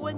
春。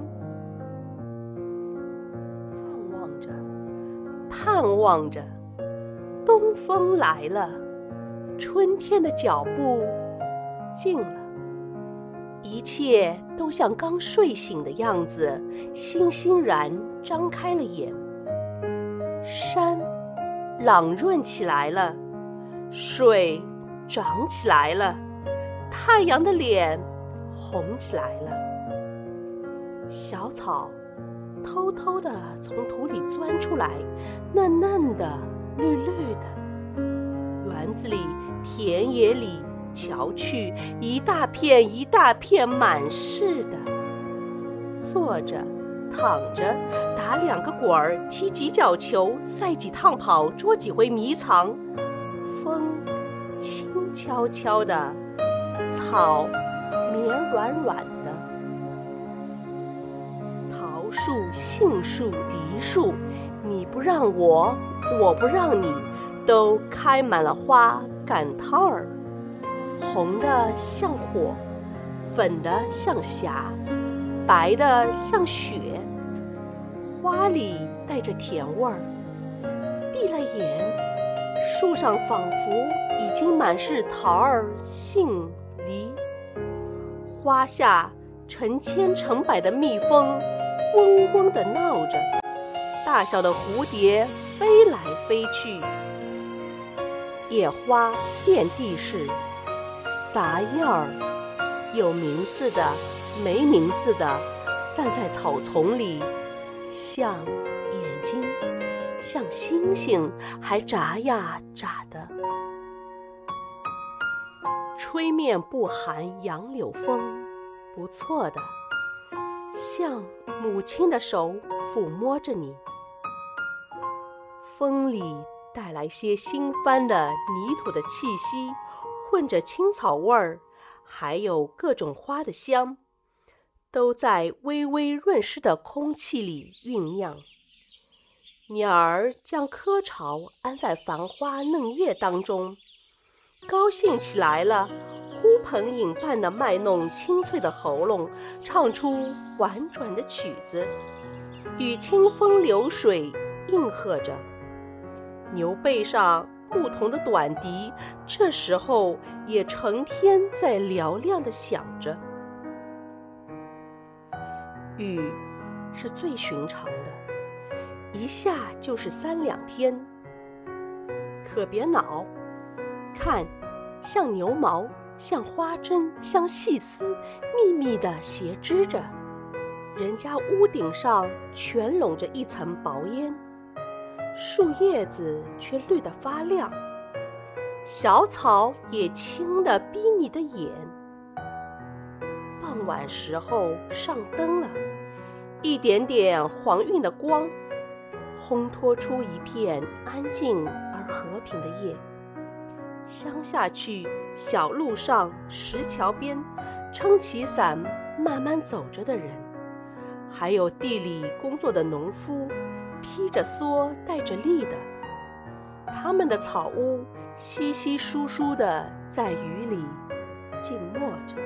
盼望着，东风来了，春天的脚步近了，一切都像刚睡醒的样子，欣欣然张开了眼。山朗润起来了，水长起来了，太阳的脸红起来了。小草偷偷地从土里钻出来，嫩嫩的，绿绿的。园子里，田野里，瞧去，一大片一大片满是的。坐着，躺着，打2个滚儿，踢几脚球，赛几趟跑，捉几回迷藏。风轻悄悄的，草绵软软的。桃树、杏树、梨树，你不让我，我不让你，都开满了花赶趟儿，红的像火，粉的像霞，白的像雪，花里带着甜味儿。闭了眼，树上仿佛已经满是桃儿、杏、梨，花下成千成百的蜜蜂嗡嗡地闹着，大小的蝴蝶飞来飞去。野花遍地是，杂样儿，有名字的，没名字的，站在草丛里，像眼睛，像星星，还眨呀眨的。吹面不寒杨柳风，不错的，像母亲的手抚摸着你。风里带来些新翻的泥土的气息，混着青草味儿，还有各种花的香，都在微微润湿的空气里酝酿。鸟儿将窠巢安在繁花嫩叶当中，高兴起来了，呼朋引伴地卖弄清脆的喉咙，唱出婉转的曲子，与清风流水应和着。牛背上牧童的短笛，这时候也成天在嘹亮地响着。雨是最寻常的，一下就是3、2天。可别恼，看，像牛毛，像花针，像细丝，密密地斜织着。人家屋顶上全笼着一层薄烟，树叶子却绿得发亮，小草也青得逼你的眼。傍晚时候上灯了，一点点黄晕的光，烘托出一片安静而和平的夜。乡下去，小路上，石桥边，撑起伞慢慢走着的人，还有地里工作的农夫，披着蓑带着笠的，他们的草屋稀稀疏疏地在雨里静默着。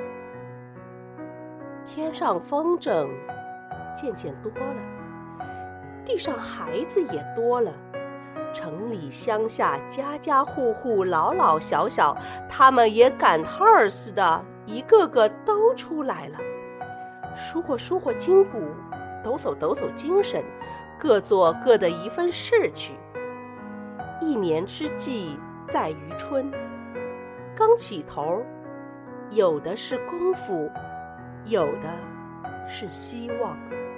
天上风筝渐渐多了，地上孩子也多了，城里乡下家家户户老老小小，他们也赶趟儿似的，一个个都出来了，舒活舒活筋骨，抖擞抖擞精神，各做各的一份事去。1年之计在于春，刚起头，有的是功夫，有的是希望。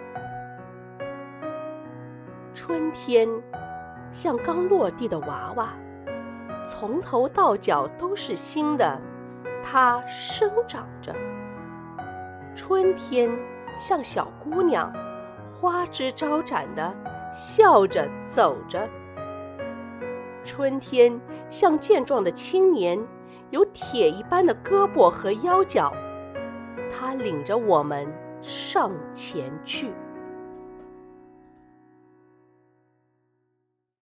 春天像刚落地的娃娃，从头到脚都是新的，它生长着。春天像小姑娘，花枝招展的，笑着走着。春天像健壮的青年，有铁一般的胳膊和腰脚，他领着我们上前去。